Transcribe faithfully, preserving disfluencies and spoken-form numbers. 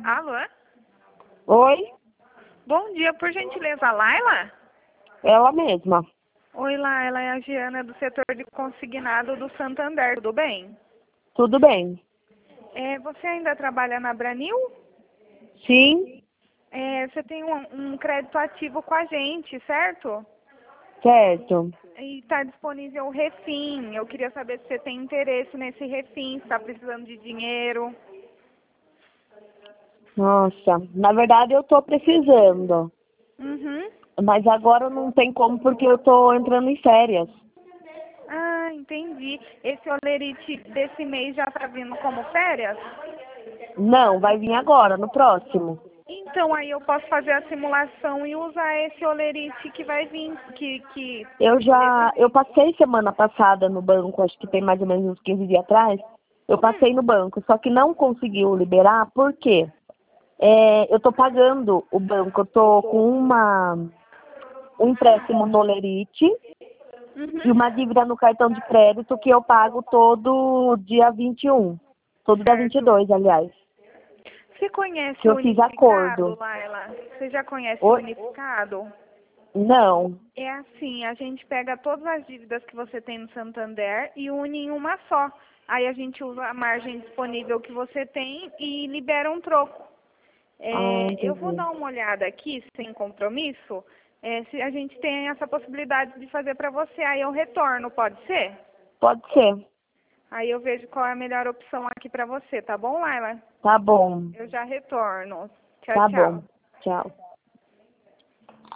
Alô? Oi, Bom dia, por gentileza, Laila? ela mesma. Oi, Laila, é a Giana do setor de consignado do Santander, tudo bem? Tudo bem? É, você ainda trabalha na Branil? Sim, É, você tem um, um crédito ativo com a gente, certo? certo. E está disponível o Refim. Eu queria saber se você tem interesse nesse Refim, se está precisando de dinheiro. Nossa, na verdade eu tô precisando, Uhum. mas agora não tem como porque eu tô entrando em férias. Ah, entendi. Esse olerite desse mês já está vindo como férias? Não, vai vir agora, no próximo. Então, aí eu posso fazer a simulação e usar esse olerite que vai vir, que, que Eu desse já, eu mês. passei semana passada no banco, acho que tem mais ou menos uns quinze dias atrás. Eu Hum, passei no banco, só que não conseguiu liberar, por quê? É, eu tô pagando o banco, eu tô com uma, um empréstimo no Lerite e uhum, uma dívida no cartão de crédito que eu pago todo dia vinte e um, todo dia vinte e certo. dois, aliás, Você conhece que o eu fiz unificado, acordo. Laila? Você já conhece o Oi? unificado? Não. É assim, a gente pega todas as dívidas que você tem no Santander e une em uma só. Aí a gente usa a margem disponível que você tem e libera um troco. Ah, É, eu vou entendi. dar uma olhada aqui, sem compromisso, é, se a gente tem essa possibilidade de fazer para você. Aí eu retorno, pode ser? Pode ser. Aí eu vejo qual é a melhor opção aqui para você, tá bom, Laila? Tá bom. Eu já retorno. Tchau, Tá bom. tchau. Tchau.